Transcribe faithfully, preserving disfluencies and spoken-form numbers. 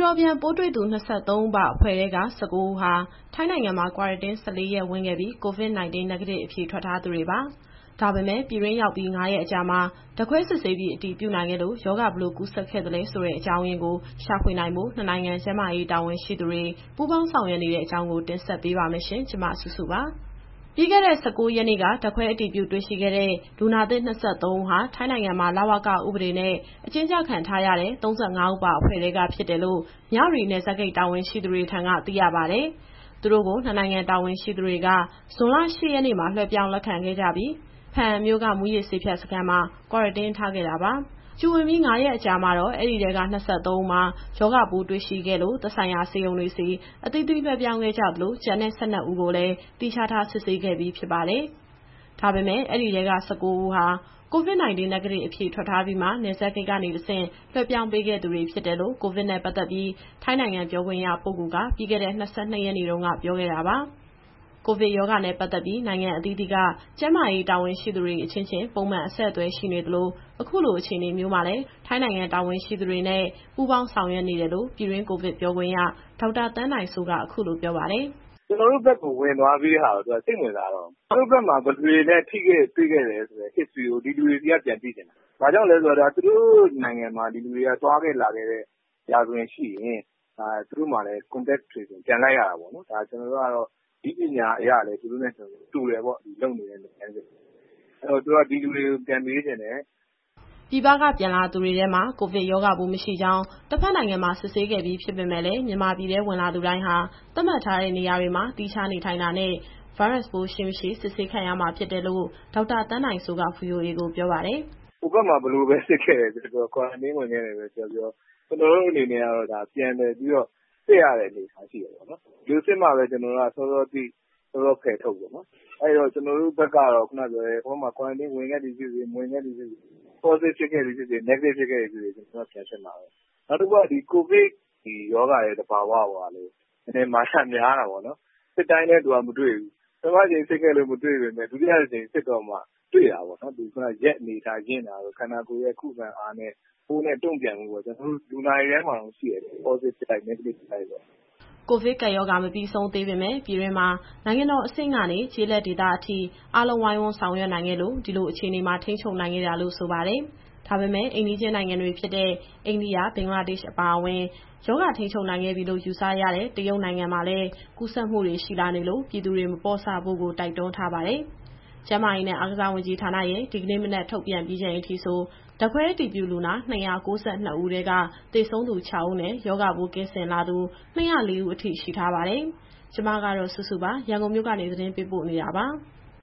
တော်ပြန်ပိုးတွေ့သူ၂၃ဦးပါအဖွဲ့ထဲက၁၉ဦးဟာထိုင်းနိုင်ငံမှာ Quarantine ၁၄ရက်ဝင်ခဲ့ပြီး COVID ၁၉ Negative အဖြေထွက်ထားသူတွေပါ။ ဒါပေမဲ့ပြည်တွင်းရောက်ပြီး၅ရက်အကြာမှာဓာတ်ခွဲစစ်ဆေးပြီးအတည်ပြုနိုင်ခဲ့လို့ရောဂါဘယ်လိုကူးစက်ခဲ့သလဲဆိုတဲ့အကြောင်းရင်းကိုရှာဖွေနိုင်ဖို့နှစ်နိုင်ငံကျန်းမာရေးတာဝန်ရှိသူတွေပူးပေါင်းဆောင်ရွက်နေတဲ့အကြောင်းကိုတင်ဆက်ပေးပါမယ်ရှင်။ကျမစုစုပါ။ ပြီးခဲ့တဲ့၁၉ရက်နေ့ကဓာတ်ခွဲအတည်ပြုတွေ့ရှိခဲ့တဲ့လူနာသစ်၂၃ဦးဟာထိုင်းနိုင်ငံမှာလဝကဥပဒေနဲ့အကျဉ်းချခံထားရတဲ့၃၅ဦးပါအဖွဲ့ထဲကဖြစ်တယ်လို့မြဝတီနယ်စပ်ဂိတ်တာဝန်ရှိသူတွေထံကသိရပါတယ်။သူတို့ကိုနှစ်နိုင်ငံတာဝန်ရှိသူတွေကဇွန်လ၈ရက်နေ့မှာလွှဲပြောင်းလက်ခံခဲ့ကြပြီးဘားအံမြို့ကမူးယစ်ဆေးဖြတ်စခန်းမှာ Quarantine ထားခဲ့တာပါ။ Q ဝင်ပြီး၅ရက်အကြာမှာတော့အဲဒီထဲက၂၃ဦးမှာရောဂါပိုးတွေ့ရှိခဲ့လို့သက်ဆိုင်ရာဆေးရုံတွေဆီအသီးသီးလွှဲပြောင်းခဲ့ကြသလိုကျန်တဲ့၁၂ဦးကိုလည်းသီးခြားထားစစ်ဆေးခဲ့ပြီးဖြစ်ပါတယ်။ ဒါပေမဲ့အဲဒီထဲက၁၉ဦးဟာCOVID ၁၉ Negative အဖြေထွက်ထားပြီးမှနယ်စပ်ဂိတ်ကနေတဆင့်လွှဲပြောင်းပေးခဲ့သူတွေဖြစ်တယ်လို့ကိုဗစ်နဲ့ပတ်သက်ပြီးထိုင်းနိုင်ငံပြောခွင့်ရပုဂ္ဂိုလ်ကပြီးခဲ့တဲ့၂၂ရက်နေ့တုန်းကပြောခဲ့တာပါ။ ကိုဗစ်ရောဂါနဲ့ပတ်သက်ပြီးနိုင်ငံအသီးသီးကကျန်းမာရေးတာဝန်ရှိသူတွေအချင်းချင်းပုံမှန်အဆက်အသွယ်ရှိနေသလိုအခုလိုအခြေအနေမျိုးမှာလည်းထိုင်းနိုင်ငံတာဝန်ရှိသူတွေနဲ့ပူးပေါင်းဆောင်ရွက်နေတယ်လို့ပြည်တွင်းကိုဗစ်ပြောခွင့်ရဒေါက်တာသန်းနိုင်စိုးကအခုလိုပြောပါတယ်။ “ကျနော်တို့ဘက်ကိုဝင်သွားပြီးတဲ့ဟာကိုသူကစိတ်ဝင်စားတော့ကျနော်တို့ဘက်မှာဘယ်သူတွေနဲ့ထိခဲ့တွေ့ခဲ့တယ်ဆိုတဲ့ History ကိုဒီလူတွေဆီကပြန်သိချင်တာ။ဘာကြောင့်လဲဆိုတော့သူတို့နိုင်ငံမှာဒီလူတွေကသွားခဲ့လာခဲ့တဲ့ရာဇဝင်ရှိရင်သူတို့မှာလည်း Contact Tracing ပြန်လိုက်ရတာပေါ့နော်။ဒါကျနော်တို့ကတော့နည်းပညာအရလည်းသူတို့နဲ့တူတယ်ပေါ့ဒီလုပ်နေတဲ့လုပ်ငန်းစဉ်။အဲတော့သူကဒီလူတွေကိုပြန်မေးချင်တယ်။” ပြည်ပကပြန်လာသူတွေထဲမှာကိုဗစ်ရောဂါပိုးမရှိကြောင်းတဘက်နိုင်ငံမှာစစ်ဆေးခဲ့ပြီးဖြစ်ပေမဲ့လည်းမြန်မာပြည်ထဲဝင်လာသူတိုင်းဟာသတ်မှတ်ထားတဲ့နေရာတွေမှာသီးခြားနေထိုင်တာနဲ့ဗိုင်းရပ်စ်ပိုးရှိ၊ မရှိစစ်ဆေးခံရမှာဖြစ်တယ်လို့ဒေါက်တာသန်းနိုင်စိုးက VOA ကိုပြောပါတယ်။ “ဟိုဘက်မှာဘယ်လိုပဲစစ်ခဲ့တယ်ပြောပြော Quarantine ဝင်ခဲ့တယ်ပဲပြောပြောကျနော်တို့အနေနဲ့ကတော့ဒါပြန်လည်ပြီးတော့စစ်ရတဲ့အနေအထားရှိတယ်ပေါ့နော်။ဒီလိုစစ်မှပဲကျနော်တို့ကစောစောသိစောစောဖယ်ထုတ်ပေါ့နော်။အဲဒီတော့ကျနော်တို့ဘက်ကတော့ခုနပြောတဲ့ဟိုမှာ Quarantine ဝင်ခဲ့သည်ဖြစ်စေမဝင်ခဲ့သည်ဖြစ်စေ Positive ဖြစ်ခဲ့သည်ဖြစ်စေ Negative ဖြစ်ခဲ့သည်ဖြစ်စေကျနော်တို့ကပြန်စစ်မှာပဲ။နောက်တစ်ခုကဒီကိုဗစ်ဒီရောဂါရဲ့သဘာဝကလည်းနည်းနည်းမာယာများတာပေါ့နော်။စစ်တိုင်းလည်းသူကမတွေ့ဘူး။ပထမကြိမ်စစ်ခဲ့လို့မတွေ့ပေမဲ့ဒုတိယကြိမ်စစ်တော့မှတွေ့တာပေါ့နော်။ဒီခုနရက်အနေအထားရင့်တာတို့ခန္ဓာကိုယ်ရဲ့ခုခံအားနဲ့ပိုးနဲ့တုံ့ပြန်မှုပေါ့ကျနော်တို့လူနာတွေထဲမှာတော့ရှိတယ် Positive ဖြစ်လိုက် Negative ဖြစ်လိုက်ပေါ့။ ” ကိုဗစ်ကပ်ရောဂါမပြီးဆုံးသေးပေမဲ့ပြည်တွင်းမှာနိုင်ငံတော်အဆင့်ကနေကျေးလက်ဒေသအထိအားလုံးဝိုင်းဝန်းဆောင်ရွက်နိုင်ခဲ့လို့ဒီလိုအခြေအနေမှာထိန်းချုပ်နိုင်ခဲ့တာလို့ဆိုပါတယ်။ဒါပေမဲ့အိမ်နီးချင်းနိုင်ငံတွေဖြစ်တဲ့အိန္ဒိယ၊ဘင်္ဂလားဒေ့ရှ်အပါအဝင်ရောဂါထိန်းချုပ်နိုင်ခဲ့ပြီလို့ယူဆရတဲ့တရုတ်နိုင်ငံမှာလည်းကူးစက်မှုတွေရှိလာနေလို့ပြည်သူတွေမပေါ့ဆဖို့ကိုတိုက်တွန်းထားပါတယ်။ ကျန်းမာရေးနဲ့အားကစားဝန်ကြီးဌာနရဲ့ဒီကနေ့မနက်ထုတ်ပြန်ပြီးချိန်အထိဆိုဓာတ်ခွဲအတည်ပြုလူနာ၂၉၂ဦးထဲကသေဆုံးသူ၆ဦးနဲ့ရောဂါပိုးကင်းစင်လာသူ၂၀၄ဦးအထိရှိထားပါတယ်။ ကျမကတော့စုစုပါရန်ကုန်မြို့ကနေသတင်းပေးပို့နေတာပါ။